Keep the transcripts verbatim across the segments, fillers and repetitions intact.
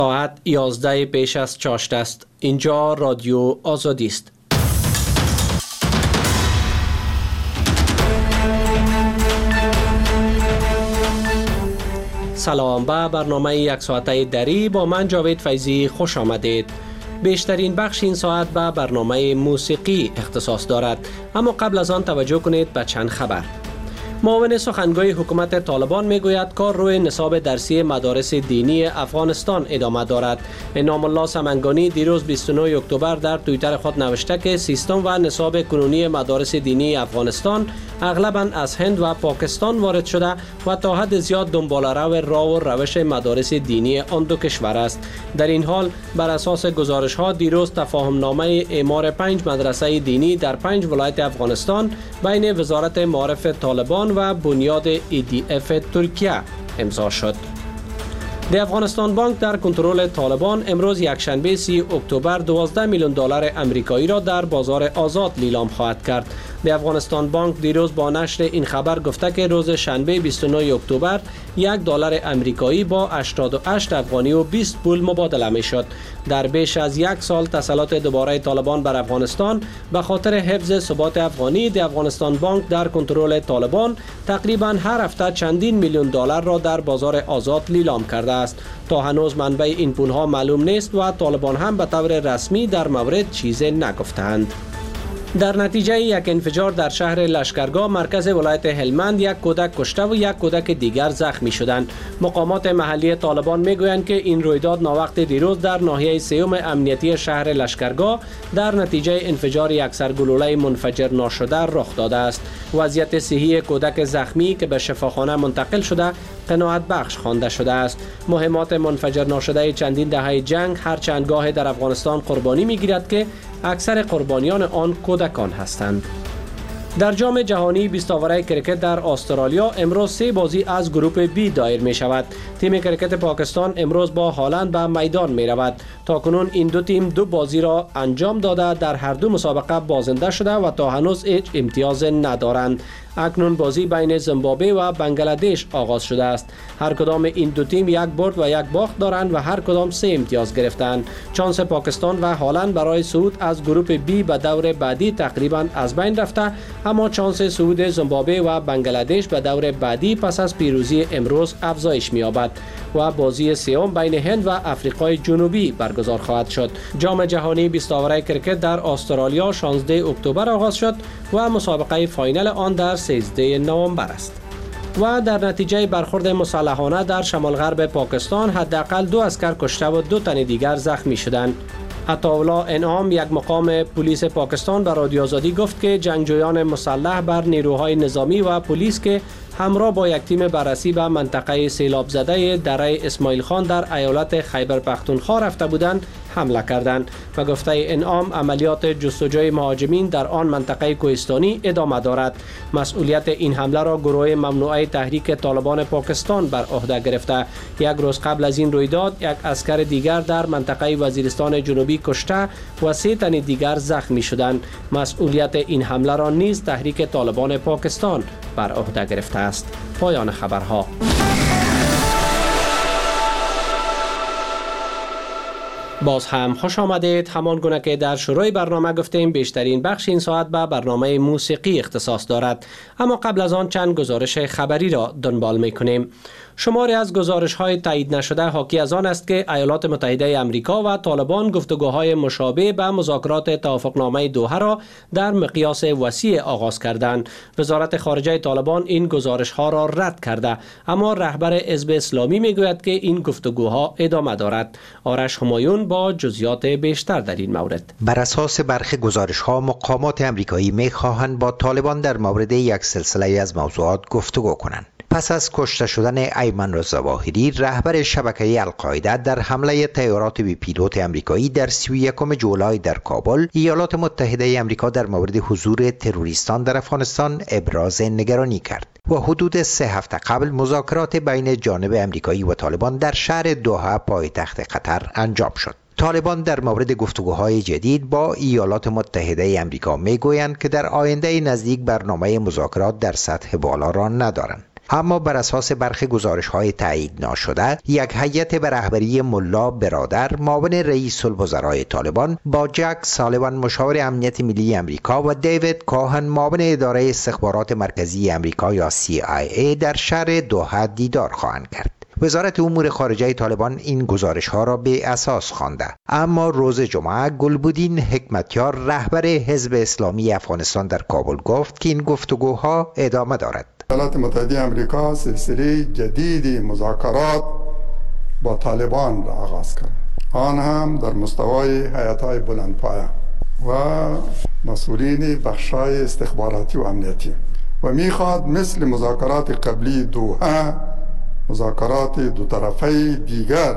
ساعت یازده پیش از چاشت است. اینجا رادیو آزادی است. سلام، به برنامه یک ساعته دری با من جاوید فیضی خوش آمدید. بیشترین بخش این ساعت به برنامه موسیقی اختصاص دارد، اما قبل از آن توجه کنید به چند خبر. معاون سخنگوی حکومت طالبان میگوید کار روی نصاب درسی مدارس دینی افغانستان ادامه دارد. انعام الله سمنگانی دیروز بیست و نه اکتبر در توییتر خود نوشته که سیستم و نصاب کنونی مدارس دینی افغانستان اغلباً از هند و پاکستان وارد شده و تا حد زیاد دنباله‌رو راه و روش مدارس دینی آن دو کشور است. در این حال بر اساس گزارش ها دیروز تفاهم نامه اعمار پنج مدرسه دینی در پنج ولایت افغانستان بین وزارت معارف طالبان و بنیاد ای دی اف ترکیه امضا شد. د افغانستان بانک در کنترل طالبان امروز یکشنبه سی اکتبر دوازده میلیون دلار امریکایی را در بازار آزاد لیلام خواهد کرد. د افغانستان بانک دیروز با نشر این خبر گفته که روز شنبه بیست و نه اکتبر یک دلار امریکایی با هشتاد و هشت افغانی و بیست پول مبادله می شد. در بیش از یک سال تسلط دوباره طالبان بر افغانستان به خاطر حفظ ثبات افغانی، د افغانستان بانک در کنترل طالبان تقریبا هر هفته چندین میلیون دلار را در بازار آزاد لیلام کرده است. تا هنوز منبع این پولها معلوم نیست و طالبان هم به طور رسمی در مورد چیزی نگفتند. در نتیجه یک انفجار در شهر لشکرگاه مرکز ولایت هلمند یک کودک کشته و یک کودک دیگر زخمی شدند. مقامات محلی طالبان میگویند که این رویداد ناوقت دیروز در ناحیه سیوم امنیتی شهر لشکرگاه در نتیجه انفجار یک سرگلوله منفجر ناشده رخ داده است. وضعیت صحی کودک زخمی که به شفاخانه منتقل شده قناعت بخش خوانده شده است. مهمات منفجر ناشده چندین دهه جنگ هر چندگاه در افغانستان قربانی میگیرد که اکثر قربانیان آن کودکان هستند. در جام جهانی بیست آوره کرکت در استرالیا امروز سه بازی از گروپ بی دایر می شود. تیم کرکت پاکستان امروز با هالند به میدان می رود. تا کنون این دو تیم دو بازی را انجام داده در هر دو مسابقه بازنده شده و تا هنوز هیچ امتیاز ندارند. اکنون بازی بین زیمبابوه و بنگلادش آغاز شده است. هر کدام این دو تیم یک برد و یک باخت دارند و هر کدام سه امتیاز گرفتند. چانس پاکستان و هالند برای صعود از گروپ بی به دور بعدی تقریبا از بین رفته، اما چانس صعود زیمبابوه و بنگلادش به دور بعدی پس از پیروزی امروز افزایش می‌یابد و بازی سوم بین هند و آفریقای جنوبی برگزار خواهد شد. جام جهانی بیست آوره کرکت در استرالیا شانزده اکتبر آغاز شد و مسابقه فاینال آن در سیزده نوامبر است. و در نتیجه برخورد مسلحانه در شمال غرب پاکستان حداقل دو عسکر کشته و دو تن دیگر زخمی شدند. عطاالله انعام، یک مقام پلیس پاکستان، به رادیو آزادی گفت که جنگجویان مسلح بر نیروهای نظامی و پلیس که همراه با یک تیم بررسی به منطقه سیلاب زده دره اسماعیل خان در ایالت خیبر پختونخوا رفته بودند حمله کردند و گفته انعام عملیات جستجوی مهاجمین در آن منطقه کوهستانی ادامه دارد. مسئولیت این حمله را گروه ممنوعه تحریک طالبان پاکستان بر عهده گرفته. یک روز قبل از این رویداد یک عسکر دیگر در منطقه وزیرستان جنوبی کشته و سه تن دیگر زخمی شدند. مسئولیت این حمله را نیز تحریک طالبان پاکستان بر عهده گرفته است. پایان خبرها. باز هم خوش آمدید. همان گونه که در شروع برنامه گفتیم بیشترین بخش این ساعت به برنامه موسیقی اختصاص دارد، اما قبل از آن چند گزارش خبری را دنبال می‌کنیم. شماری از گزارش‌های تایید نشده حاکی از آن است که ایالات متحده آمریکا و طالبان گفتگوهای مشابه به مذاکرات توافقنامه دوحه را در مقیاس وسیع آغاز کردند. وزارت خارجه طالبان این گزارش‌ها را رد کرده، اما رهبر حزب اسلامی میگوید که این گفتگوها ادامه دارد. آرش همایون با جزئیات بیشتر در این مورد. بر اساس برخی گزارش‌ها مقامات آمریکایی می‌خواهند با طالبان در مورد یک سلسله از موضوعات گفتگو کنند. پس از کشته شدن ایمن الظواهری رهبر شبکه القاعده در حمله طیارات بی پیلوت آمریکایی در سی و یکم جولای در کابل، ایالات متحده آمریکا در مورد حضور تروریستان در افغانستان ابراز نگرانی کرد و حدود سه هفته قبل مذاکرات بین جانب آمریکایی و طالبان در شهر دوحه پایتخت قطر انجام شد. طالبان در مورد گفتگوهای جدید با ایالات متحده آمریکا میگویند که در آینده نزدیک برنامه مذاکرات در سطح بالا را ندارند. اما بر اساس برخی گزارش‌های تایید ناشده، یک هیئت به رهبری ملا برادر معاون رئیس الوزرای طالبان با جک سالیوان مشاور امنیت ملی امریکا و دیوید کوهن معاون اداره استخبارات مرکزی امریکا یا سی آی ای در شهر دوحه دیدار خواهند کرد. وزارت امور خارجه طالبان این گزارش ها را به اساس خوانده، اما روز جمعه گلبودین حکمتیار رهبر حزب اسلامی افغانستان در کابل گفت که این گفتگوها ادامه دارد. ایالات متحده آمریکا سلسله جدید مذاکرات با طالبان را آغاز کرد، آن هم در مستوای هیئت‌های بلندپایه و مسئولین بخش‌های استخباراتی و امنیتی و می‌خواد مثل مذاکرات قبلی دوحه مذاکرات دو طرفه دیگر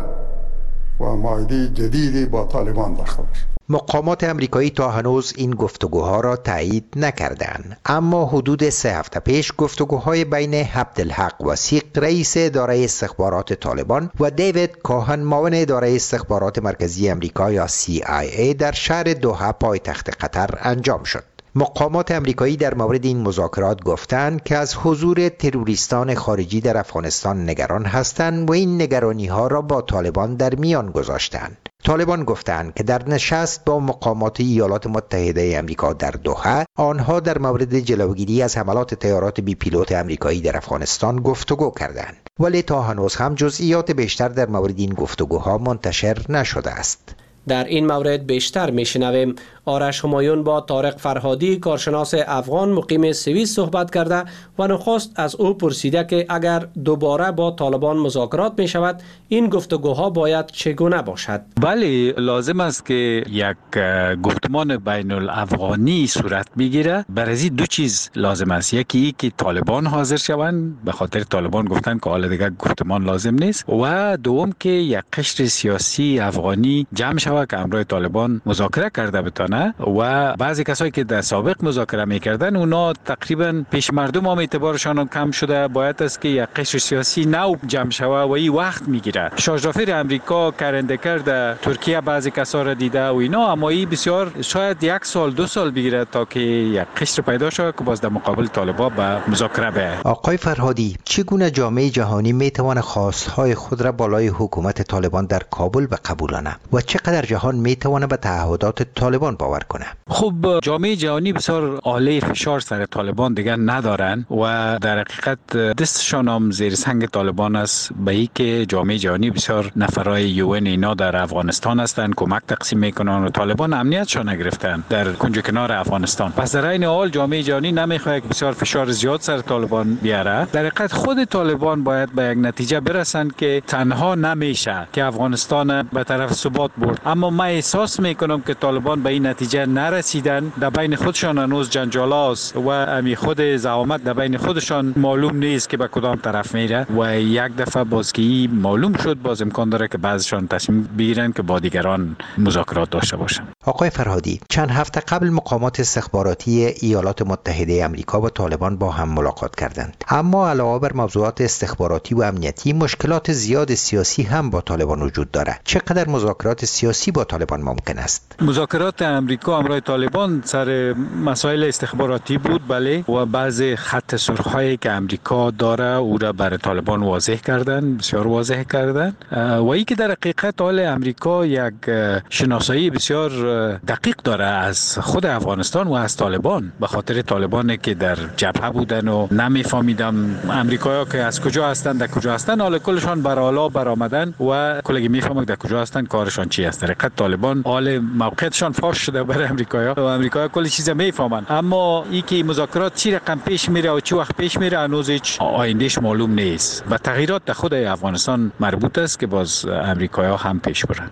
و معاهده جدیدی با طالبان داشته باشد. مقامات امریکایی تا هنوز این گفتگوها را تایید نکردند، اما حدود سه هفته پیش گفتگوهای بین عبدالحق وثیق رئیس اداره استخبارات طالبان و دیوید کوهن معاون اداره استخبارات مرکزی امریکا یا سی آی ای در شهر دوحه پایتخت قطر انجام شد. مقامات امریکایی در مورد این مذاکرات گفتند که از حضور تروریستان خارجی در افغانستان نگران هستند و این نگرانی ها را با طالبان در میان گذاشتند. طالبان گفتند که در نشست با مقامات ایالات متحده آمریکا در دوحه آنها در مورد جلوگیری از حملات طیارات بی پیلوت آمریکایی در افغانستان گفتگو کردند، ولی تا هنوز هم جزئیات بیشتر در مورد این گفتگوها منتشر نشده است. در این مورد بیشتر میشنویم. آرش همایون با طارق فرهادی کارشناس افغان مقیم سوئیس صحبت کرده و نخست از او پرسیده که اگر دوباره با طالبان مذاکرات می شود این گفتگوها باید چگونه باشد؟ بله، لازم است که یک گفتمان بین الافغانی صورت بگیره. برای دو چیز لازم است، یکی ای که طالبان حاضر شوند، به خاطر طالبان گفتن که حالا دیگه گفتمان لازم نیست، و دوم که یک قشر سیاسی افغانی جمع شود که همراه طالبان مذاکره کرده بتانه، و بعضی کسایی که در سابق مذاکره میکردن اونا تقریبا پیش مردم هم اعتبارشان کم شده. باید است که یک قشر سیاسی نو جمع شود و این وقت میگیره. شاهجافر امریکا کرنده کرده، ترکیه بعضی کسا را دیده و اینا، اما این بسیار شاید یک سال دو سال بگیره تا که یک قشر پیدا شود که باز در مقابل طالبان به مذاکره بیاید. آقای فرهادی، چگونه جامعه جهانی میتواند خواستهای خود را بالای حکومت طالبان در کابل بقبولانه و چقدر جهان میتواند به تعهدات طالبان باور کنه؟ خب جامعه جهانی بسیار آله فشار سر طالبان دیگر ندارن و در حقیقت دستشان هم زیر سنگ طالبان است، به ای که جامعه جهانی بسیار نفرای یوئن اینا در افغانستان هستن، کمک تقسیم میکنن و طالبان امنیتشان نگرفتن در کنج کنار افغانستان. پس در این حال جامعه جهانی نمیخواد که بسیار فشار زیاد سر طالبان بیاره. در حقیقت خود طالبان باید به یک نتیجه برسن که تنها نمیشه که افغانستان به طرف ثبات برد، اما من احساس میکنم که طالبان به این نتیجه نرسیدن. در بین خودشان هنوز جنجالاست و امی خود زعامت در بین خودشان معلوم نیست که به کدام طرف میره و یک دفعه بازگی معلوم شد، باز امکان داره که بعضشان تصمیم بگیرن که با دیگران مذاکرات داشته باشن. آقای فرهادی، چند هفته قبل مقامات استخباراتی ایالات متحده آمریکا و طالبان با هم ملاقات کردند، اما علاوه بر موضوعات استخباراتی و امنیتی مشکلات زیاد سیاسی هم با طالبان وجود داره. چقدر مذاکرات سیاسی با طالبان ممکن است؟ مذاکرات امریکا همراه طالبان سر مسائل استخباراتی بود، بله، و بعض خط سرخ‌هایی که امریکا داره او را برای طالبان واضح کردن، بسیار واضح کردن، و ای که در حقیقت حال امریکا یک شناسایی بسیار دقیق داره از خود افغانستان و از طالبان، به خاطر طالبان که در جبهه بودن و نمیفهمیدم امریکایی‌ها که از کجا هستند در کجا هستند، حالا کلشان بر اعلا برآمدن و کلگی میفهمن در کجا هستند، کارشان چی است. در حقیقت طالبان حال موقعیتشان فاش شده برای امریکایی‌ها و امریکایی‌ها کلی چیز میفهمن، اما ای که مذاکرات چی رقم پیش میره و چی وقت پیش میره هنوز هیچ آیندهش معلوم نیست. و تغییرات در خود افغانستان مربوط است که باز امریکایی‌ها هم پیش برن.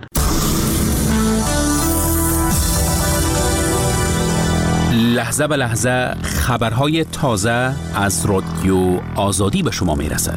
لحظه به لحظه خبرهای تازه از رادیو آزادی به شما میرسد.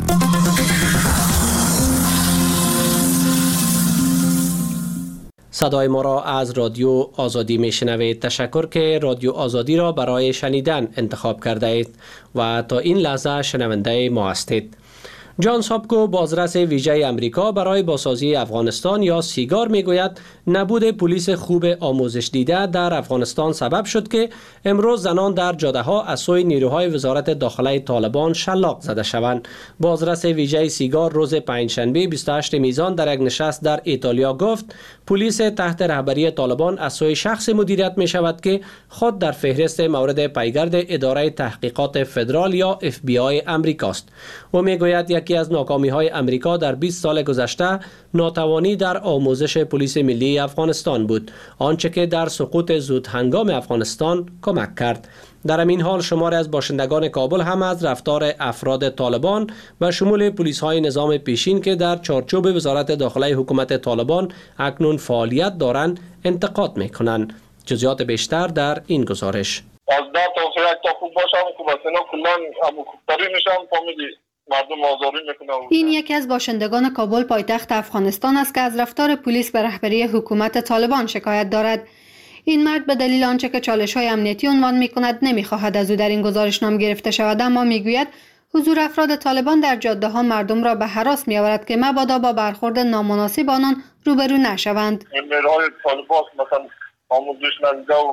صدای ما را از رادیو آزادی میشنوید. تشکر که رادیو آزادی را برای شنیدن انتخاب کرده اید و تا این لحظه شنونده ما هستید. جان سابکو بازرس ویژه امریکا برای بازسازی افغانستان یا سیگار میگوید نبود پلیس خوب آموزش دیده در افغانستان سبب شد که امروز زنان در جاده‌ها از سوی نیروهای وزارت داخله طالبان شلاق زده شوند. بازرس ویژه سیگار روز پنجشنبه بیست و هشتم میزان در یک نشست در ایتالیا گفت پلیس تحت رهبری طالبان از سوی شخص مدیریت می شود که خود در فهرست مورد پیگرد اداره تحقیقات فدرال یا اف بی آی امریکاست. او میگوید یکی از ناکامی های امریکا در بیست سال گذشته ناتوانی در آموزش پلیس ملی افغانستان بود، آنچه که در سقوط زود هنگام افغانستان کمک کرد. در این حال شماری از باشندگان کابل هم از رفتار افراد طالبان و شمول پلیس های نظام پیشین که در چارچوب وزارت داخله حکومت طالبان اکنون فعالیت دارند انتقاد میکنند. جزئیات بیشتر در این گزارش. از ده تا یک تا خوب باشم که بسینا کلان همکفتری میشم فامیلی مردم آزاری میکنم. این یکی از باشندگان کابل پایتخت افغانستان است که از رفتار پلیس به رهبری حکومت طالبان شکایت دارد. این مرد به دلیل آنچه که چالش‌های امنیتی عنوان می‌کند نمی‌خواهد از او در این گزارش نام گرفته شود، اما می‌گوید حضور افراد طالبان در جاده‌ها مردم را به هراس می‌آورد که مبادا با برخورد نامناسب آنان روبرو نشوند. مهرهای طالبان مثلا آموزش ندیده و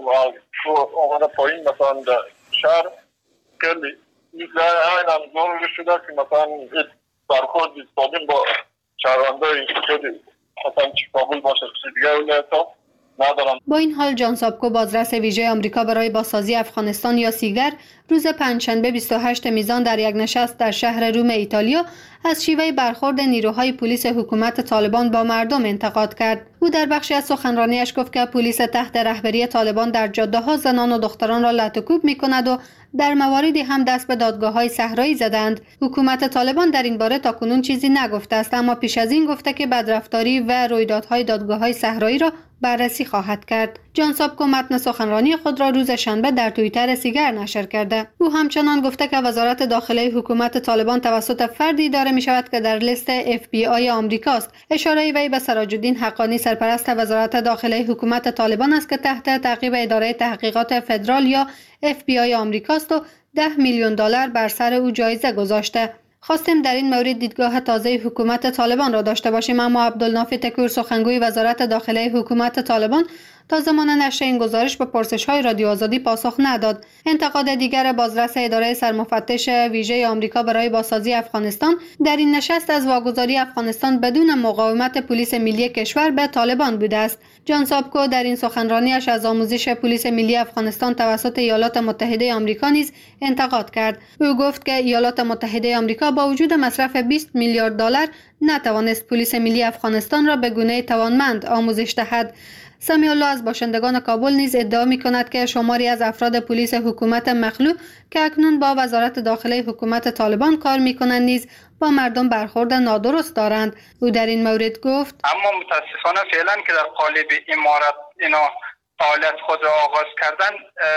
آمده پایین مثلا در شهر خیلی مثل این هم ضروری شده که مثلا برخورد سالم با شهروندای خیلی مثلا چی کابل باشه دیگه ولایت‌ها ندارم. با این حال جان سابکو بازرس ویژه آمریکا برای بازسازی افغانستان یا سیگر روز پنجشنبه بیست و هشتم میزان در یک نشست در شهر روم ایتالیا از شیوه برخورد نیروهای پلیس حکومت طالبان با مردم انتقاد کرد. او در بخشی از سخنرانیش گفت که پلیس تحت رهبری طالبان در جاده‌ها زنان و دختران را لط و کوب می‌کند و در مواردی هم دست به دادگاه‌های صحرایی زدند. حکومت طالبان در این باره تاکنون چیزی نگفته است، اما پیش از این گفته که بدرفتاری و رویدادهای دادگاه‌های صحرایی را بررسی خواهد کرد. جان سابکو متن سخنرانی خود را روز شنبه در توییتر سیگر نشر کرده. او همچنان گفته که وزارت داخله حکومت طالبان توسط فردی اداره می شود که در لیست اف بی آی آمریکاست. اشاره وی به سراج الدین حقانی سرپرست وزارت داخله حکومت طالبان است که تحت تعقیب اداره تحقیقات فدرال یا اف بی آی آمریکاست و ده میلیون دلار بر سر او جایزه گذاشته. خواستیم در این مورد دیدگاه تازه حکومت طالبان را داشته باشیم، اما عبدالنافی تکور سخنگوی وزارت داخله حکومت طالبان تا زمان نشر این گزارش به پرسش‌های رادیو آزادی پاسخ نداد. انتقاد دیگر بازرس اداره سرمفتش ویژه آمریکا برای بازسازی افغانستان در این نشست از واگذاری افغانستان بدون مقاومت پلیس ملی کشور به طالبان بوده است. جان سابکو در این سخنرانیش از آموزش پلیس ملی افغانستان توسط ایالات متحده آمریکا نیز انتقاد کرد. او گفت که ایالات متحده آمریکا با وجود مصرف بیست میلیارد دلار نتوانست پلیس ملی افغانستان را به گونه توانمند آموزش دهد. سمیع الله از باشندگان کابل نیز ادعا می کند که شماری از افراد پلیس حکومت مخلوع که اکنون با وزارت داخله حکومت طالبان کار می کنند نیز با مردم برخورد نادرست دارند. او در این مورد گفت اما متاسفانه فعلا که در قالب امارت اینا فعالیت خود را آغاز کردن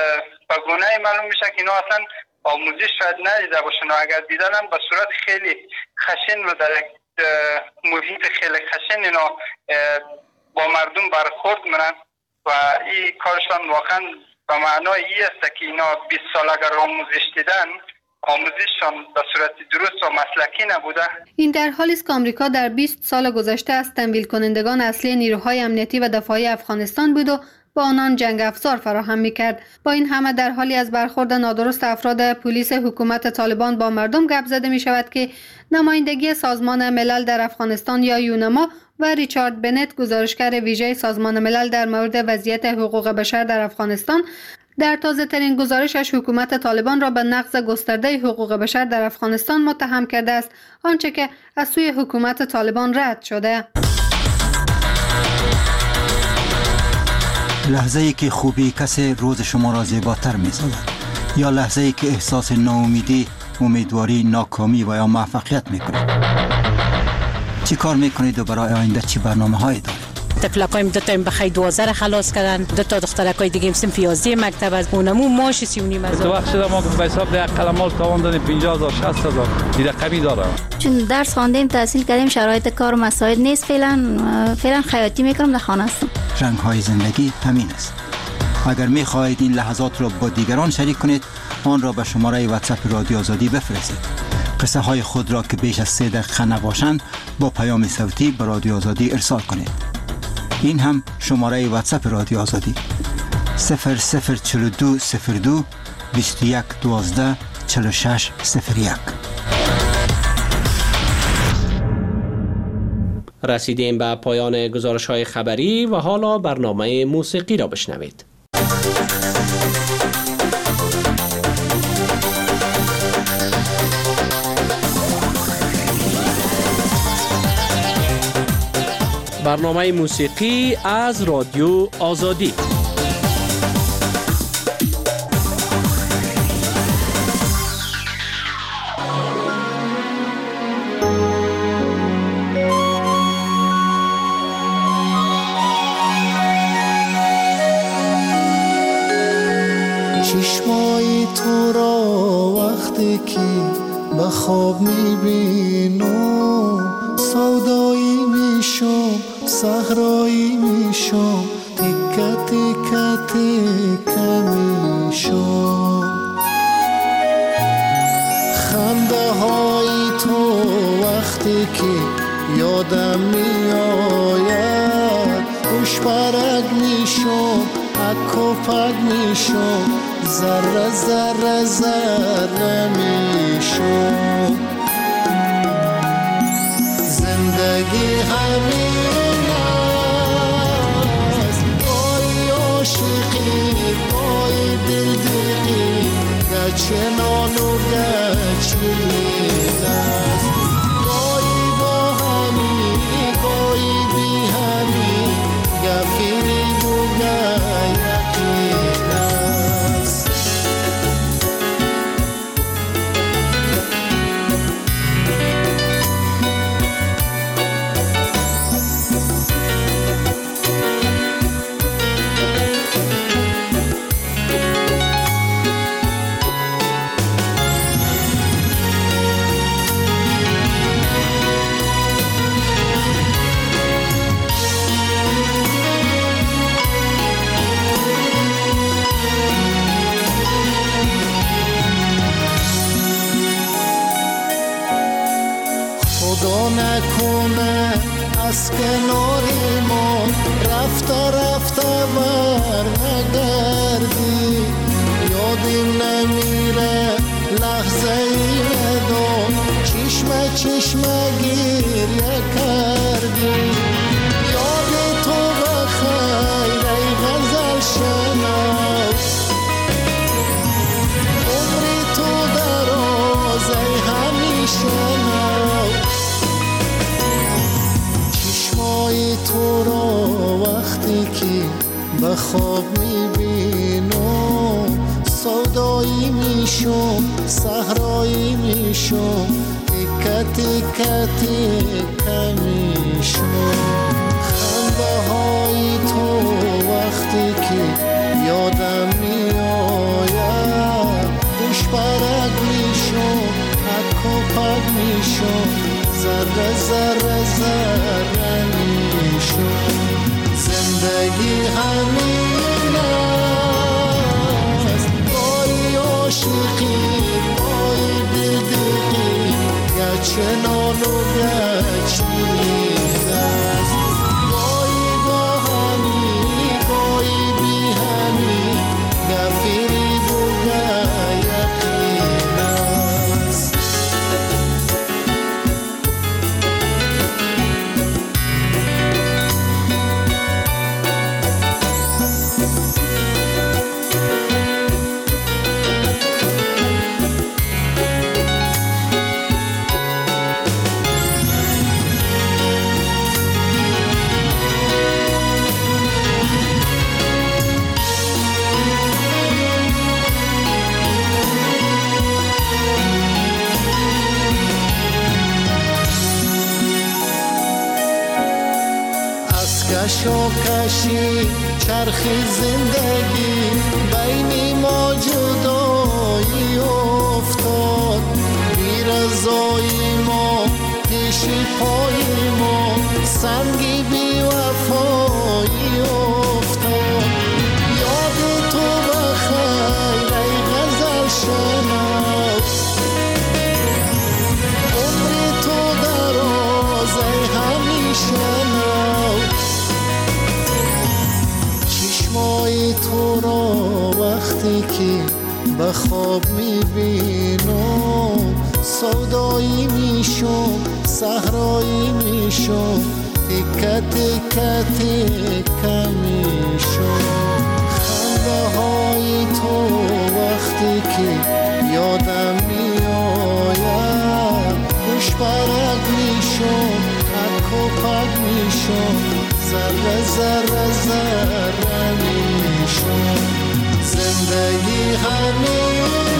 به گونه معلوم میشه که اینا اصلا آموزش شاید ندیده باشن و اگر دیدن هم به صورت خیلی خشن و در محیط خیلی خشن اینا با مردم برخورد منن و این کارشان واقعا به معنای ای است که اینا بیست سال اگر آموزش دیدن آموزششان به صورت درست و مسلکی نبوده. این در حالی است که آمریکا در بیست سال گذشته از تمویل کنندگان اصلی نیروهای امنیتی و دفاعی افغانستان بود و با آنان جنگ افزار فراهم می‌کرد. با این همه در حالی از برخورد نادرست افراد پلیس حکومت طالبان با مردم گپ زده می‌شود که نمایندگی سازمان ملل در افغانستان یا یونما و ریچارد بنت گزارشگر ویژه سازمان ملل در مورد وضعیت حقوق بشر در افغانستان در تازه ترین گزارشش حکومت طالبان را به نقض گسترده حقوق بشر در افغانستان متهم کرده است، آنچه که از سوی حکومت طالبان رد شده. لحظه ای که خوبی کسی روز شما را زیباتر می سازد یا لحظه ای که احساس ناامیدی، امیدواری، ناکامی و یا موفقیت می کنید. چی کار می کنید و برای آینده چی برنامه هایی دارید؟ تفلقایم دو تا بخیر دوازده خلاص کردن، دو تا دخترکای دیگه صنف یازده مکتب از اونمو ماش سی و نیم هزار. تو وقت شده ما به حساب ده قلمال تاوان دادیم پنجاه هزار شصت هزار دیگه قوی داره. چون درس خواندیم تحصیل کردیم شرایط کار مساعد نیست، فعلا فعلا خیاطی میکنم در خانه هستم. رنگ های زندگی همین است. اگر می خواهید این لحظات را با دیگران شریک کنید آن را به شماره واتساپ رادیو آزادی بفرستید. قصه های خود را که بیش از سه دقیقه نباشند با پیام صوتی به رادیو آزادی ارسال کنید. این هم شماره واتساپ رادیو آزادی صفر صفر چهل و دو صفر دو بیست و یک دوازده چهل و شش صفر یک. رسیدیم به پایان گزارش های خبری و حالا برنامه موسیقی را بشنوید. برنامه موسیقی از رادیو آزادی. چشمای تو را وقتی که به خواب میبینم سودایی میشم، صحرایی میشم، تیکه تیکه تیکه میشم. خنده های تو وقتی که یادم میآید خوش برگ میشم، اک و پک میشم، ذره ذره ذره میشم. زندگی همین است، گاهی عاشقی گاهی دلدقی، گچه نان و گچه نیز است. گاهی با همی گاهی بی همی، گفیری بو یقین است. خدا نکنه از کناری ما رفته رفته بر نگردی، یادیم نمیره لحظه ای ندام چشمه چشمه گریه کردی. یاد تو بخیر ای غزل شناس، عمری تو دراز ای همیشه ناز. چشمای تو را وقتی که به خواب میبینم سودایی میشم، صحرایی میشم، تیکه تیکه تیکه میشم. خنده های تو وقتی که یادم میآید خوش برگ میشم، اک و پک میشم، ذره ذره ذره میشم. زندگی همین است، گاهی عاشقی گاهی دلدقی، گچه نان و گچه نیز است. گاهی با همی گاهی بی همی، گفیری بو یقین است. کشی چرخی زندگی بین ما جدایی افتاد، بی رضایی ما پیشی پای ما سنگی بی وفایی افتاد. یاد تو بخیر ای غزل شناس، های تو را وقتی که به خواب میبینم سودایی میشم صحرایی میشم تکه تکه تکه میشم خنده های تو وقتی که یادم میآید خوش برگ میشم پک و پک میشم ذره ذره ذره میشم زندگی همین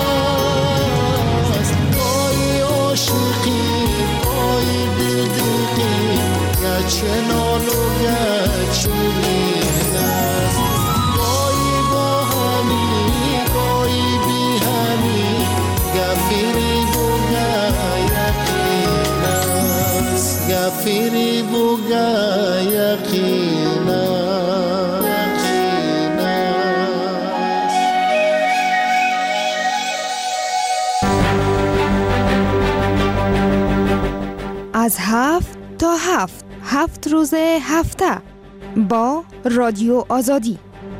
است گاهی عاشقی گاهی بیدقی گرچه نال و گرچه رین است گاهی با همی گاهی بی همی گفیری بوگه یقین است گفیری بوگه یقین است از هفت تا هفت هفت روز هفته با رادیو آزادی.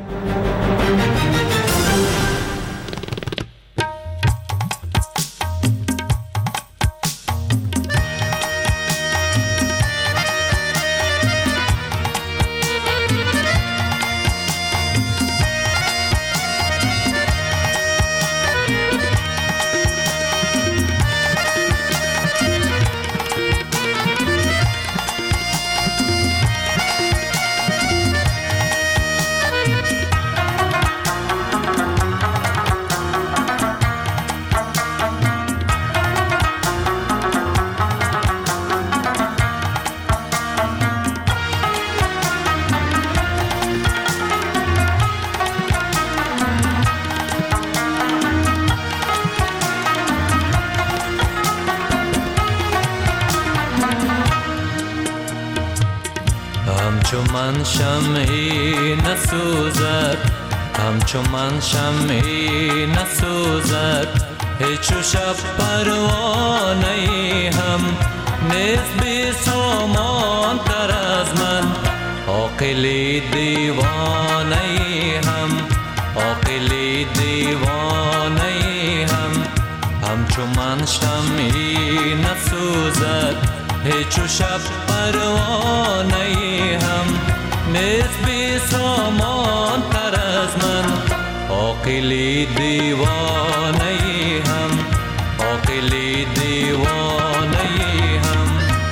همچو من شمعی نسوزد همچو من شمعی نسوزد هیچو شب پروانه هم نیست بی سامان تر از من عاقلی دیوانه هم عاقلی دیوانه هم همچو من شمعی نسوزد هیچو شب پروانه هم نیست بی سامان تر از من عاقلی دیوانه هم عاقلی دیوانه هم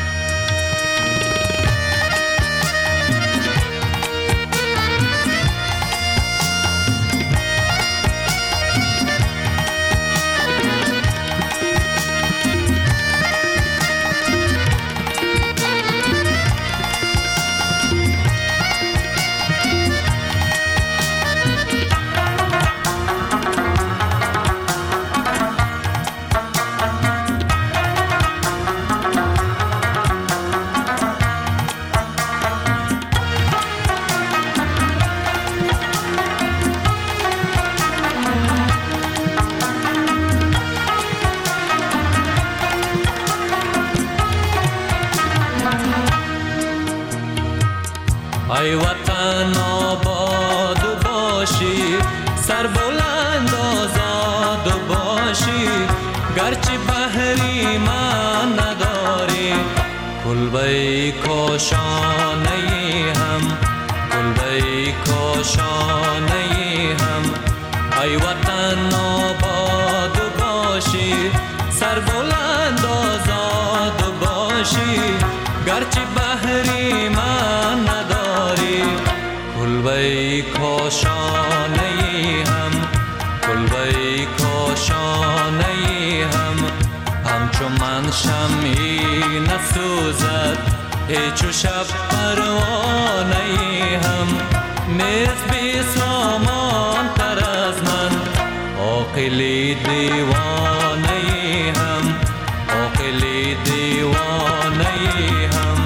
ای وطن آباد باشی سر بلند آزاد باشی گرچه بحری من نداری کلبه کاشانه هم کلبه کاشانه هم ای وطن آباد باشی سر بلند آزاد باشی گرچه بحری من نداری کلبه کاشانه هم کلبه کاشانه هم همچو من شمعی نسوزد هیچو شب پروانه هم نیست بی سامان تر از من عاقلی دیوانه هم عاقلی دیوانه هم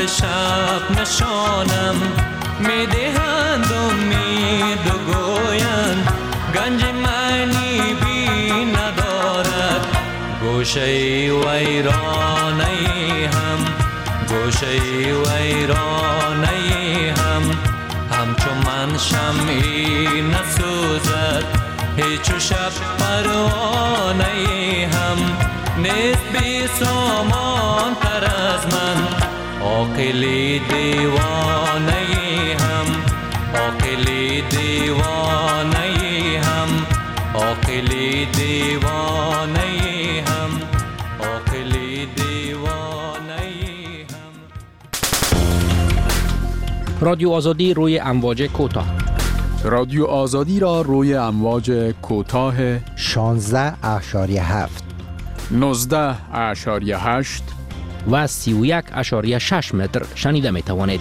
شب نشانم میدهند امید و گویند گنج معنی بی ندارد گوشه ویرانه هم گوشه ویرانه هم همچو من شمعی نسوزد هیچ شب پروانه هم نیست بی سامان تر از من عاقلی دیوانه هم عاقلی دیوانه هم عاقلی دیوانه هم عاقلی دیوانه هم. رادیو آزادی روی امواج کوتاه. رادیو آزادی را روی امواج کوتاه شانزده اشاریه هفت، نوزده اشاریه هشت و سی و یک اشاریه شش متر شنیده می توانید.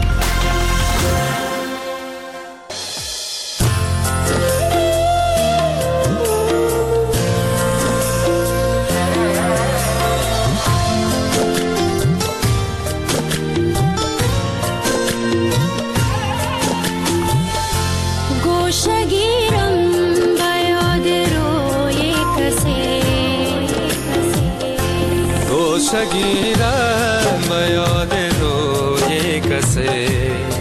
شگیرم به یاد روی کسی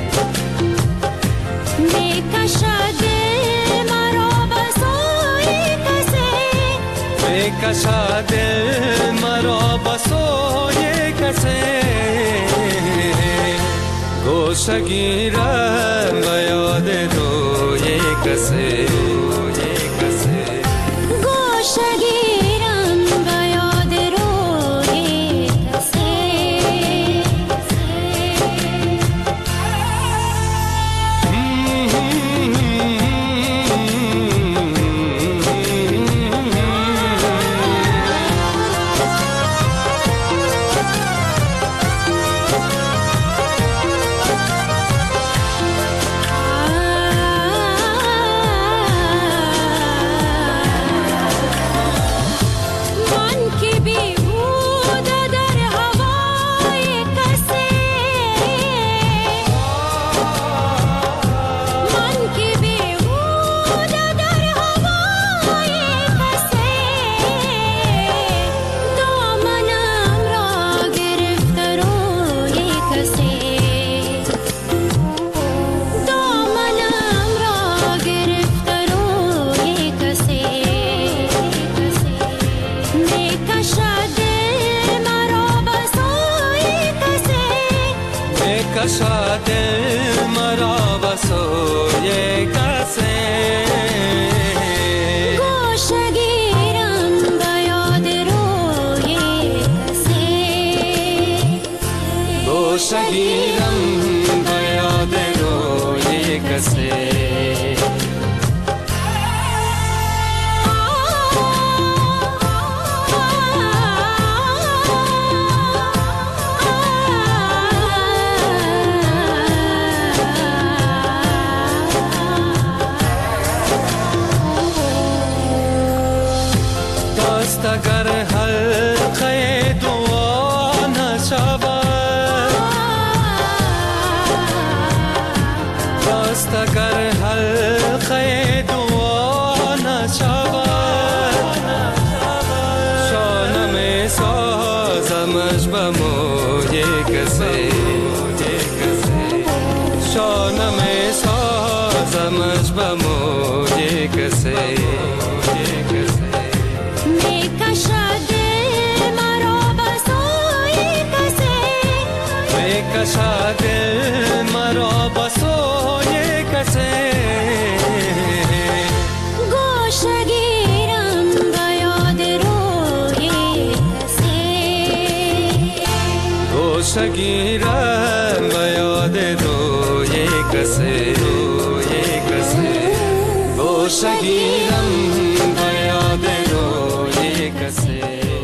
میکشد مرا به سوی کسی میکشد مرا به سوی کسی گوشه گیرم به یاد روی کسی گوشه گیرم به یاد روی شگیرم به یاد روی کسی روی کسی گوشه گیرم به یاد روی کسی.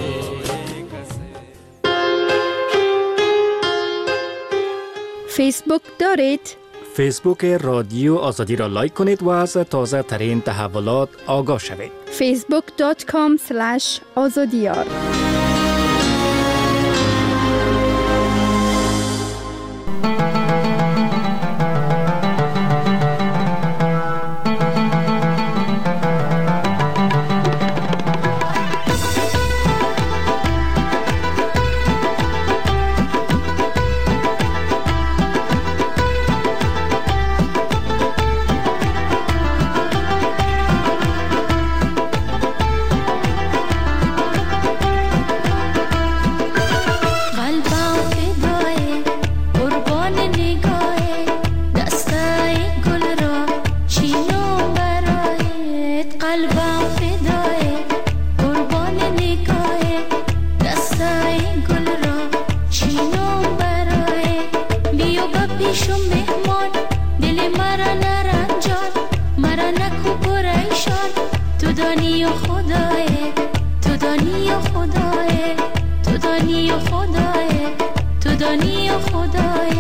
فیسبوک دارید؟ فیسبوک رادیو آزادی را لایک کنید و از تازه ترین تحولات آگاه شوید. فیسبوک دات کام اسلش آزادیار. دانی و خدای تو دانی و خدای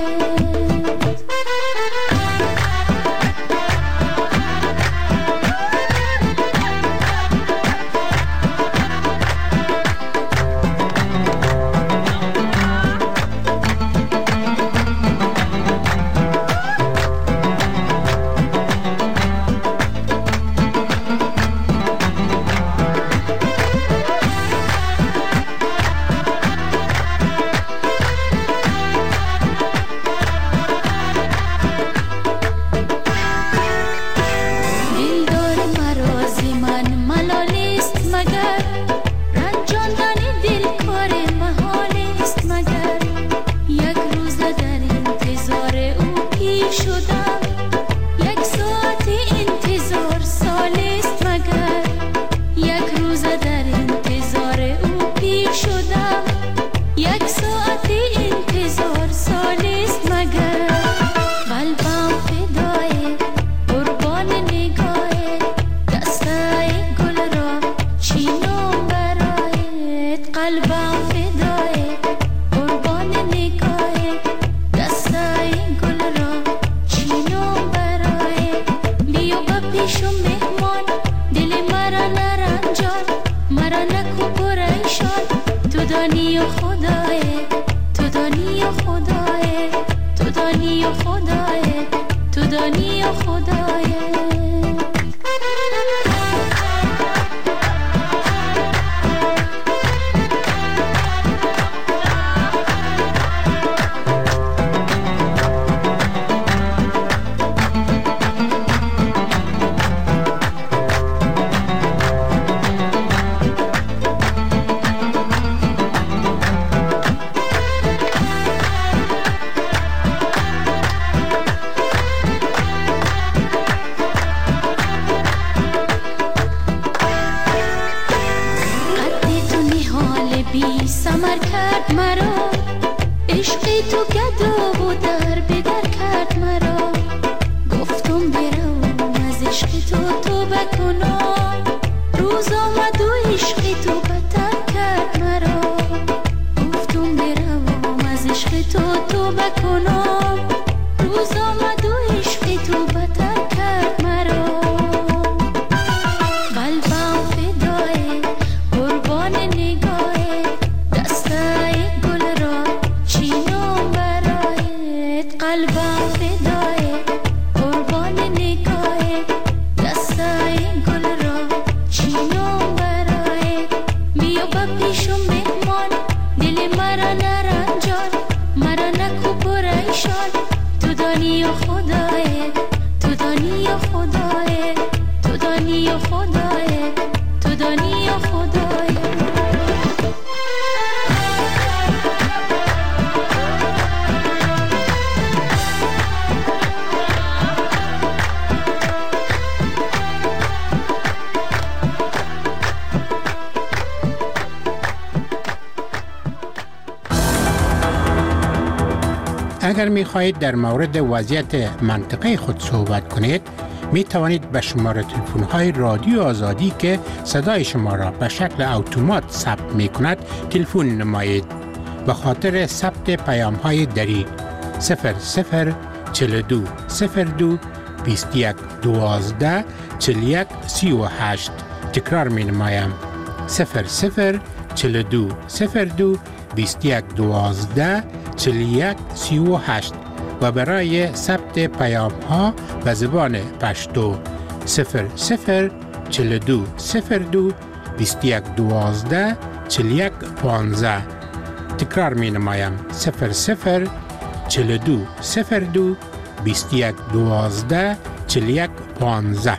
اگر می خواهید در مورد وضعیت منطقه خود صحبت کنید، می توانید به شماره تلفن های رادیو آزادی که صدای شما را به شکل اتومات ثبت می کند تلفن نمایید. به خاطر ثبت پیام های دری صفر صفر چهل و دو صفر دو بیست و یک دوازده چهل و یک سی و هشت. تکرار می نمایم صفر صفر چهل و دو صفر دو بیست و یک دوازده چهل و یک سی و هشت و برای ثبت پیام ها به زبان پشتو صفر صفر چهل و دو صفر دو بیست و یک دوازده چهل و یک پانزده. تکرار می نمایم صفر صفر چهل و دو صفر دو بیست و یک دوازده چهل و یک پانزده.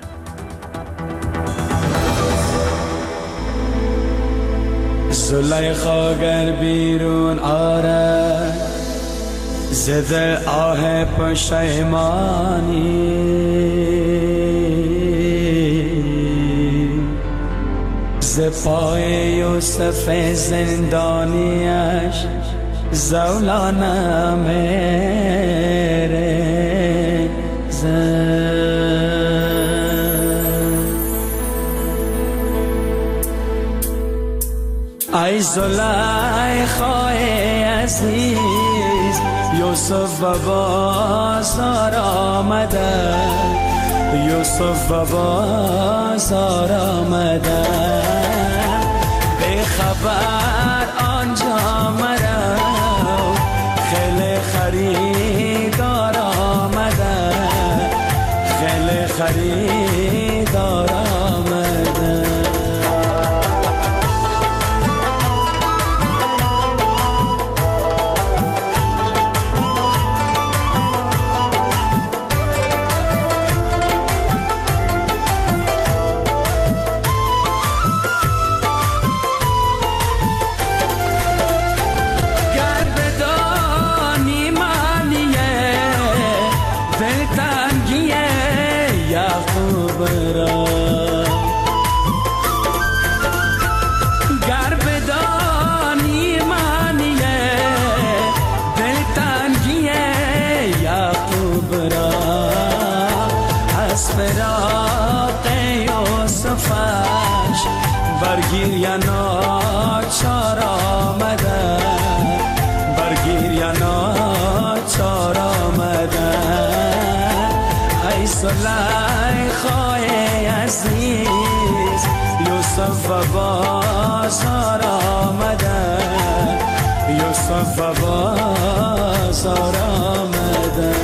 زلیخا گر بیرون آرد زده آه پشیمانی ز پای یوسف زندانیش زولانه میره ای زلیخا عزیز یوسف و بازار آمده یوسف و بازار آمده به خبر آنجا مرا خیلی خریدار آمده خیلی خریدار آمده برگیر یا ناچار آمده برگیر یا ناچار آمده ای زلیخای عزیز یوسف و بازار آمده یوسف و بازار آمده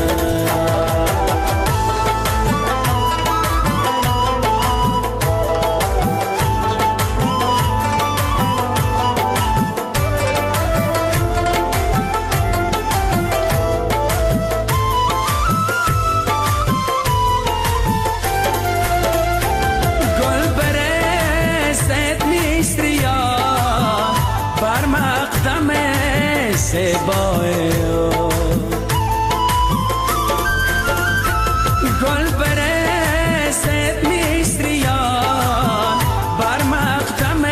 گل برسد میستریان بر مقدم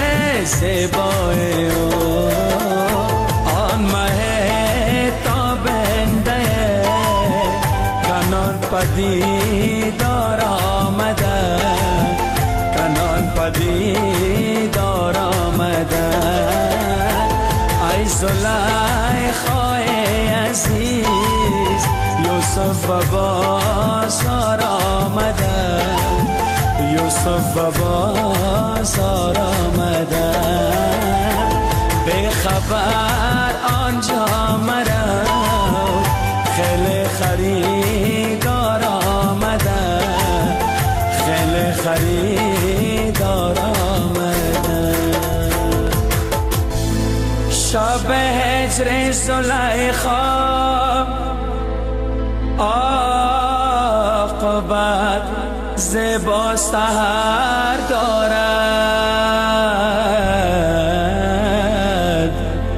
زیبای آن مه تابنده کنان پدیدار آمده کنان پدیدار آمده ای زلیخای عزیز یوسف و بازار آمده یوسف و بازار آمده به خبر آنجا مرا خیلی خریدار آمده خیلی خریدار آمده شب هجر زلیخا عاقبت زیبا سحر دارد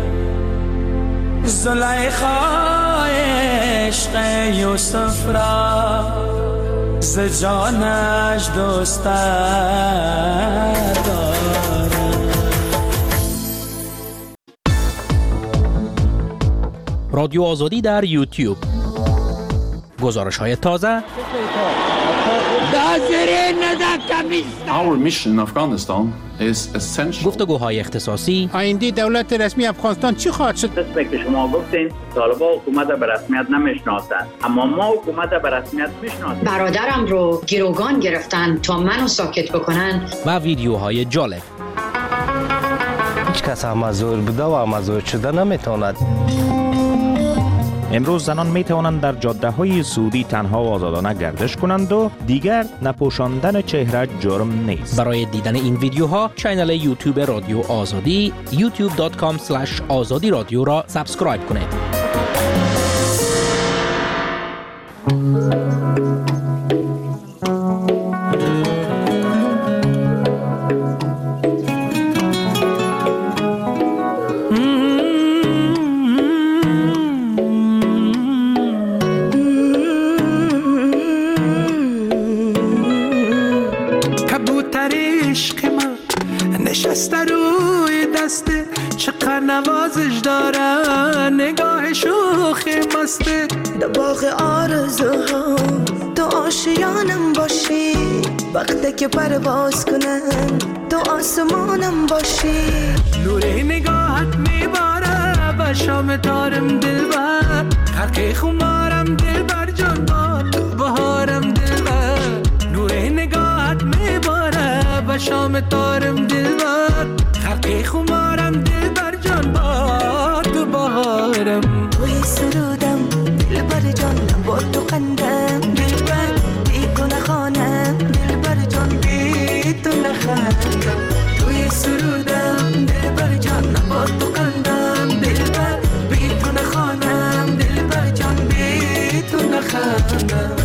زلیخا عشق یوسف را ز جانش دوستر دارد. رادیو آزادی در یوتیوب، گزارش های تازه، Our mission in Afghanistan is essential. گفتگوهای اختصاصی. آینده دولت رسمی افغانستان چی خواهد شد؟ قسمی که شما گفتین طالبان حکومت به رسمیت نمیشناسند، اما ما حکومت به رسمیت میشناسیم. برادرم رو گروگان گرفتن تا منو ساکت بکنن و ویدیوهای جالب. هیچ کس مزور بوده و مزور شده نمیتواند. امروز زنان می توانند در جاده های سعودی تنها و آزادانه گردش کنند و دیگر نپوشاندن چهره جرم نیست. برای دیدن این ویدیوها کانال یوتیوب رادیو آزادی یوتیوب دات کام اسلش آزادی رادیو را سابسکرایب کنید. نوازش داره نگاه شوخی مسته در باغ آرزوها تو آشیانم باشی وقتی که پرواز کنم تو آسمانم باشی نور نگاهت میباره به شام تارم دلبر خرقه خمارم دلبر جان با تو بهارم دلبر نور نگاهت میباره و شام تارم دلبر خرقه خمارم دلبر جان با تو بهارم توی سرودم دلبر جان با تو قندم دلبر بی تو نخوانم دلبر جان بی تو نخوانم توی سرودم دلبر جان با تو قندم دلبر بی تو نخوانم دلبر جان بی تو نخوانم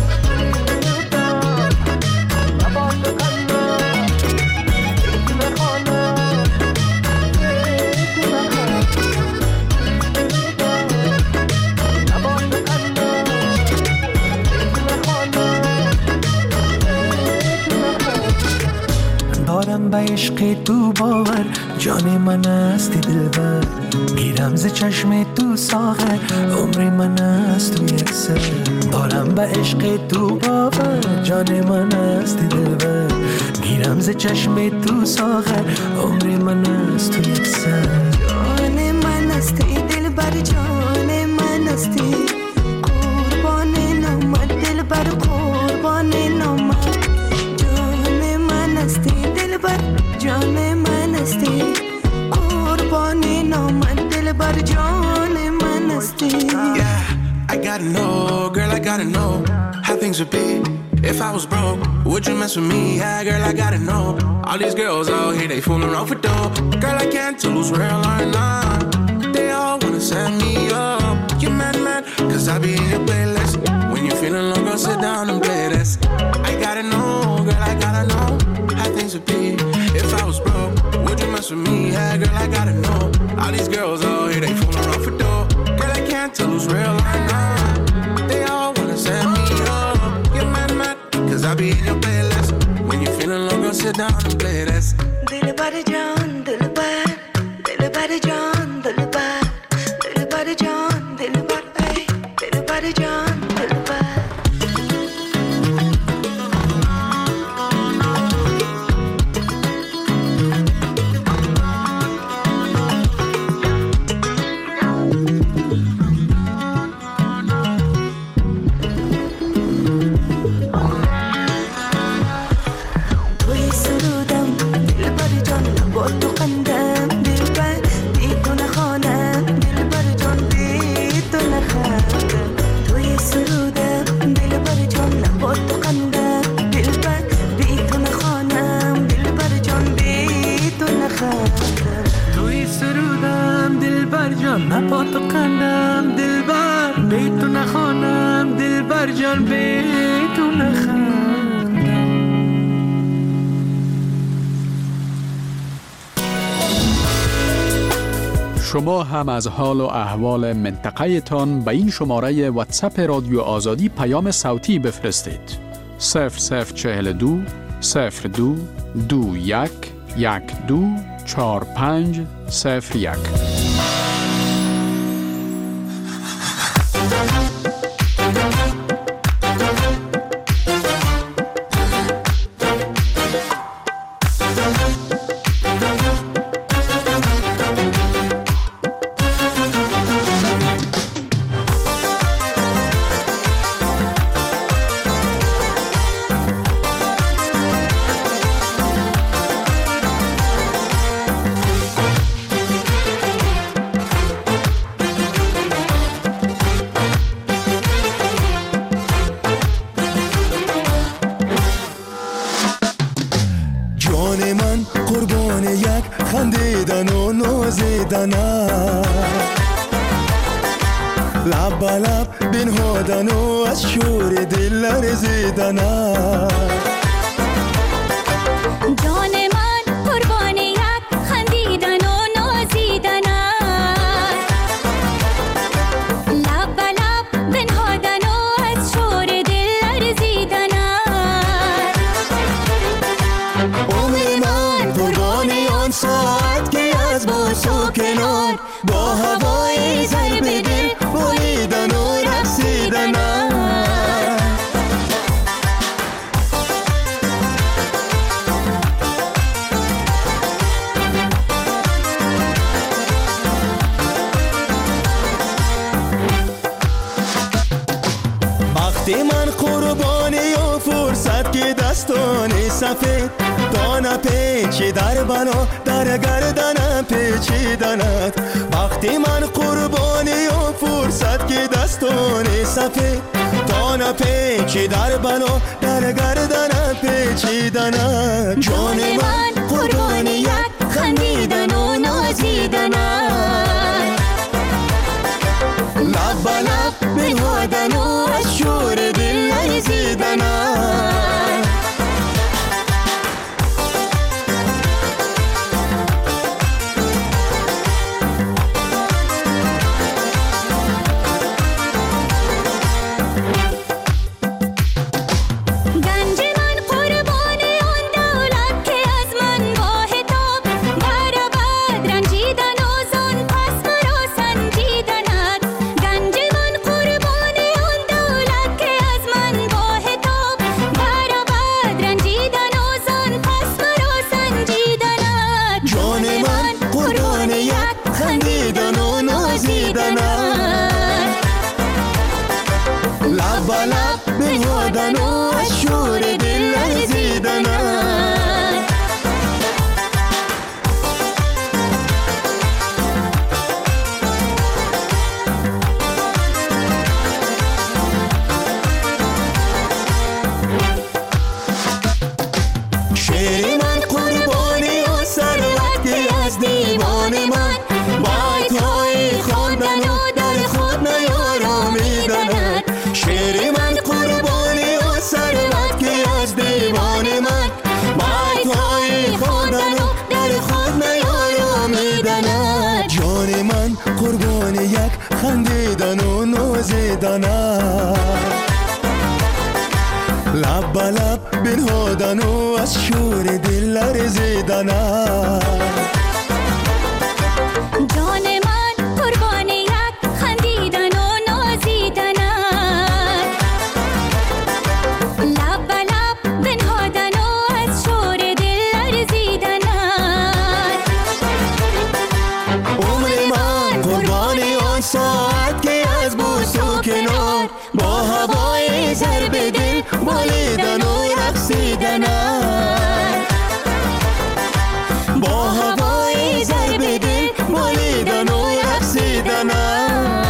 دارم به عشق تو باور جان من هستی دلبر گیرم ز چشم تو ساغر عمر من است تو یک سر دارم به عشق تو باور جان من هستی دلبر گیرم ز چشم تو ساغر عمر من است تو یک سر جان من هستی دلبر جان من هستی قربان نامت دلبر قربان نامت جان من هستی دلبر جان من هستی قربان نامت دلبر جان من هستی. Yeah, I gotta know, girl, I gotta know how things would be if I was broke. Would you mess with me? Yeah, girl, I gotta know. All these girls out here, they fooling around for dope. Girl, I can't tell who's real or not. They all wanna set me up. You mad, mad, cause I be in your playlist. When you're feeling low, go sit down and play this. I gotta know, girl, I gotta know how things would be if I was broke. Would you mess with me? Yeah, girl, I gotta know. All these girls out here, they fooling around for dope. Girl, I can't tell who's real or not. They all wanna set me up. You're mad, mad, cause I be in your playlist. When you're feeling low, go sit down and play this. Dilbar John, Dilbar, Dilbar John, Dilbar, Dilbar John, Dilbar, ay, Dilbar John, Dilbar. شما هم از حال و احوال منطقه تان به این شماره واتساپ رادیو آزادی پیام صوتی بفرستید. صفر صفر چهل دو صفر دو دو یک یک دو چار پنج صفر یک. لب لب بنهادن و از شور دل لرزیدن جان من قربان یک خندیدن و نازیدن لب لب بنهادن و از شور دل لرزیدن عمر من قربان آن ساعت که از بوس و کنار با هوای ضرب دل بریدن و رقصیدن سفید دانه پیچی در بنا در گردنم پیچیدند وقتی من قربانی و فرصت که دستان سفید دانه پیچی در بنا در گردنم پیچیدند جان من قربانی یک خندیدن و نازیدنند لب لب بنهادن و از شور دل لرزیدنند خندیدن و نازیدنند لب لب بنهادن و از شور دل لرزیدنند جان من قربان یک خندیدن و نازیدنند لب لب بنهادن و از شور دل لرزیدنند عمر من قربان آن ساعت که از بوس و کنار با هوای ضرب دل بالیدن و رقصیدنند با هوای ضرب دل بالیدن و رقصیدنند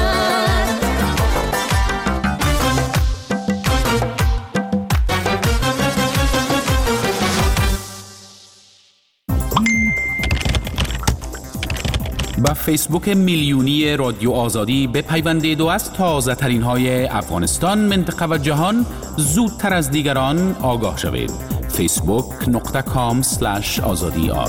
با فیسبوک میلیونی رادیو آزادی بپیوندید و از تازه ترین های افغانستان، منطقه و جهان زودتر از دیگران آگاه شوید. فیسبوک نقطه کام سلش آزادی آر.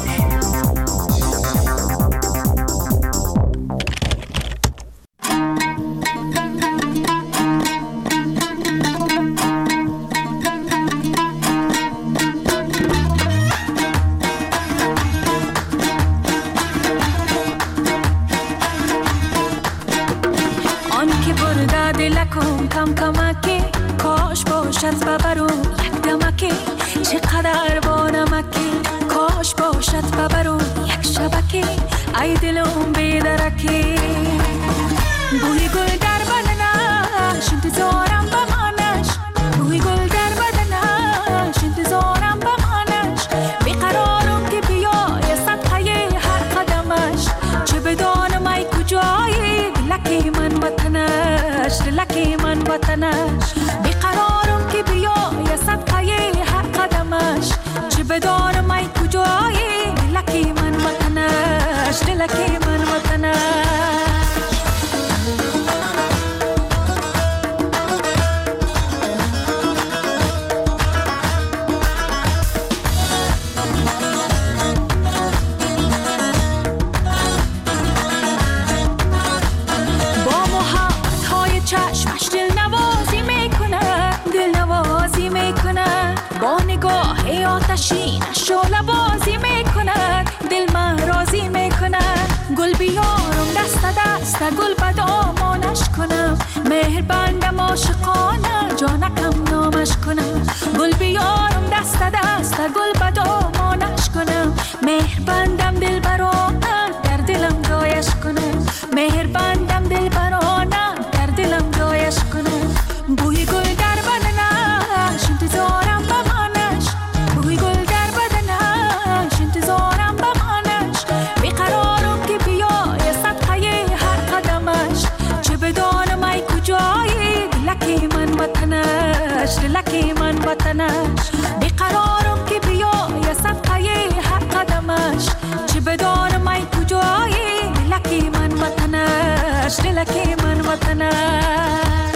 کم کمکی کاش باشد ببرو یک دمکی چقدر با نمکی کاش باشد ببرو یک شبکی ای دلم بیدرکی بوی گل در بدنش انتظارم بمانش بوی گل در بدنش انتظارم بمانش بیقرارم که بیای صدقه هر قدمش چه بدانم ای کجایی دلکی من وطنش دلکی من وطنش بیقرارم که بیای صدقه هر قدمش چه بدانم ای کجایی دلکی من وطنش دلکی من وطنش با نگاه آتشین شعله بازی میکند دل من راضی میکند گل بیارم دست دست گل به دامانش کنم مهر بندم عاشقانه جانکم نامش کنم گل بیارم دست دست گل به دامانش کنم مهر بندم دل برانه در دلم جایش کنم مهر بندم دل برانه در دلم جایش کنم بوی گل در بدنش انتظارم بمانش بوی گل وطنش بیقرارم که بیای صدقه هر قدمش چه بدانم ای کجایی دلکی من وطنش دلکی من وطنش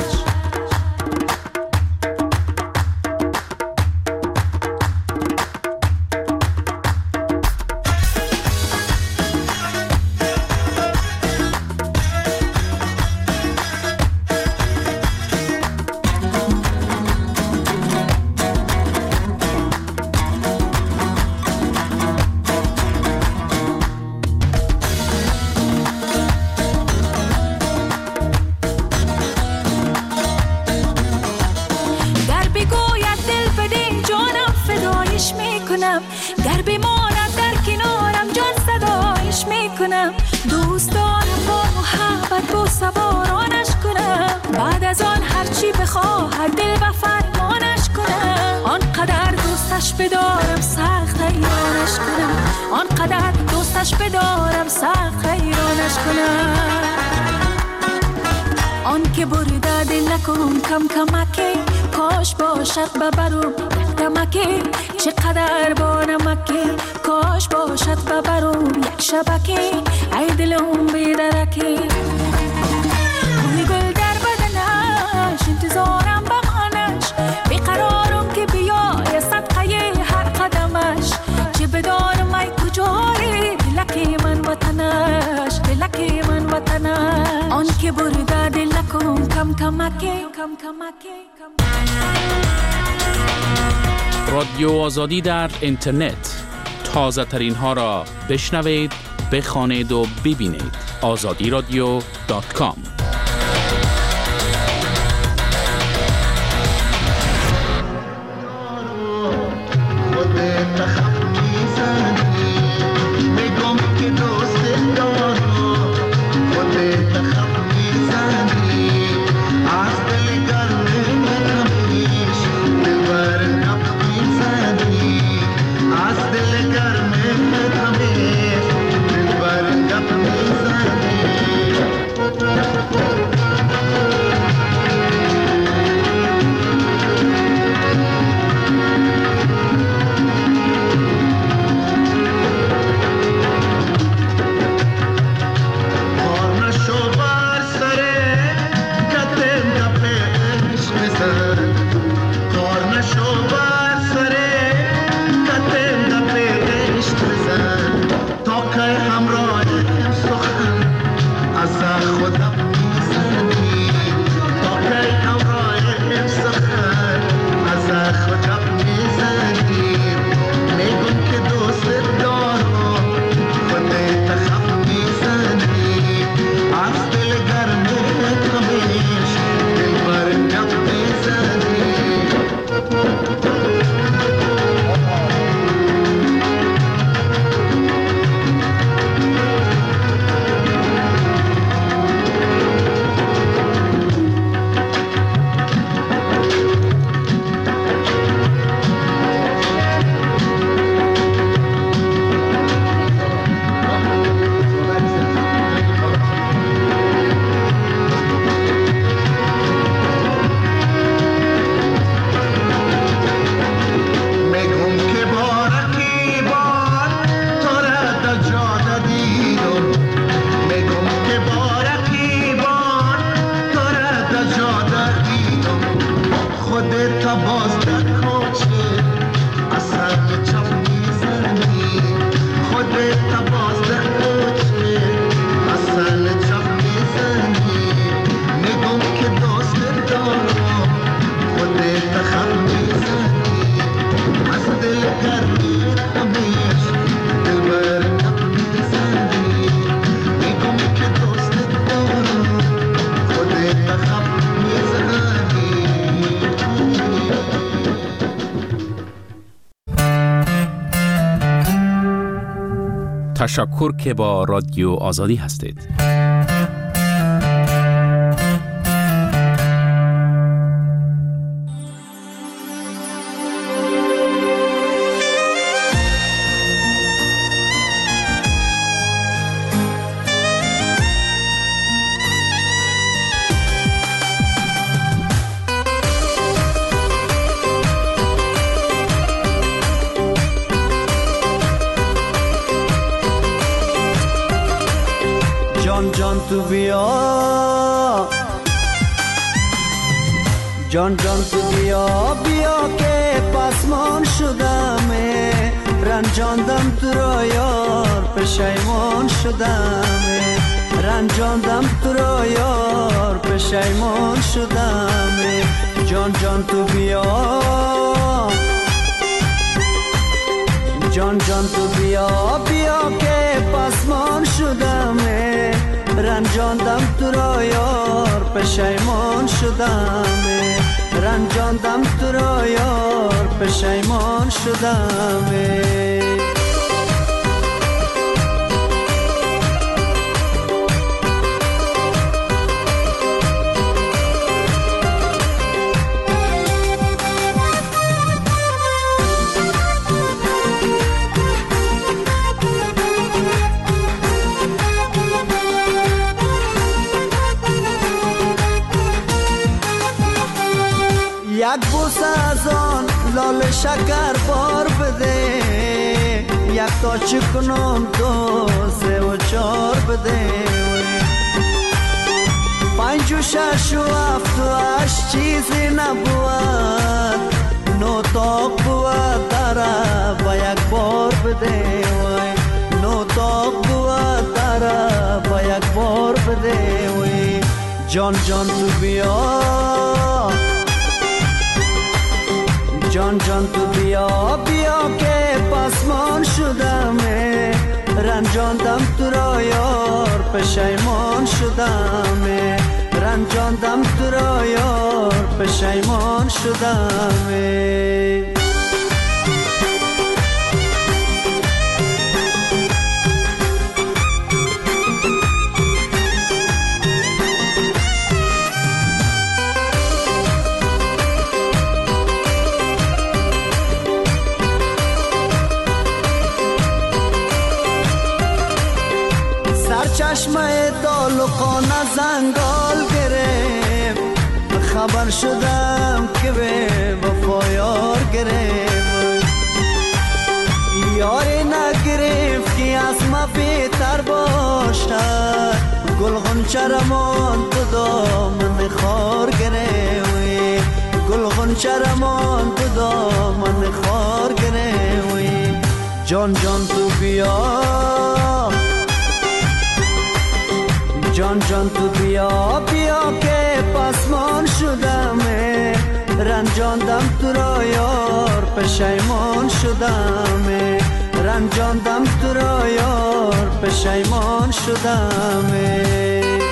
گر بماند در کنارم جان صدایش میکنم دوست دارم با محبت با سوارانش کنم بعد از آن هرچی بخواهد دل و فرمانش کنم آنقدر دوستش بدارم سخت حیرانش کنم آنقدر دوستش بدارم سخت حیرانش کنم آن که بریده دل نکن کم کمکی کاش باشد ببرم دمکی چقدر با نمکی کاش باشد ببرم یک شبکی ای دلم بیدرکی بوی گل در بدنش انتظارم بمانش بیقرارم که بیای صدقه هر قدمش چه بدانم ای کجایی دلکی من وطنش دلکی من وطنش آن که بریده دل نکن کم کمکی کم کمکی رادیو آزادی در اینترنت تازه ترین ها را بشنوید، بخوانید و ببینید. آزادی رادیو دات کام تشکر که با رادیو آزادی هستید. تو بیا، جان جان تو بیا بیا که پسمان شدم، رنجاندم تو را یار پشیمان شدم، رنجاندم تو را یار پشیمان شدم. جان جان تو بیا، جان جان تو بیا بیا که پسمان شدم، رنجاندم تو را یار پشیمان شدم، رنجاندم تو را یار پشیمان شدم. یک بوس از آن لال شکر بار بده، یک تا چکنم دو سه و چار بده، پنج و شش و هفت و هشت چیزی نبود، نو تاق بود داره با یک بار بده، نو تاق بود داره با یک بار بده. جان جان تو بیا، جان جان تو بیا بیا که پسمان شدم، رنجاندم تو را یار پشیمان شدم، رنجاندم تو را یار پشیمان شدم. چشمه دالقانه زنگال گرفت، خبر شدم که به وفا یار گرفت، یاری نگرفت که از ما بهتر باشد، گل غنچه رمان تو دامن خار گرفت، گل غنچه رمان تو دامن خار گرفت. جان جان تو بیا، جان جان تو بیا بیا که پسمان شدم، رنجاندم تو را یار پشیمان شدم، رنجاندم تو را یار پشیمان شدم.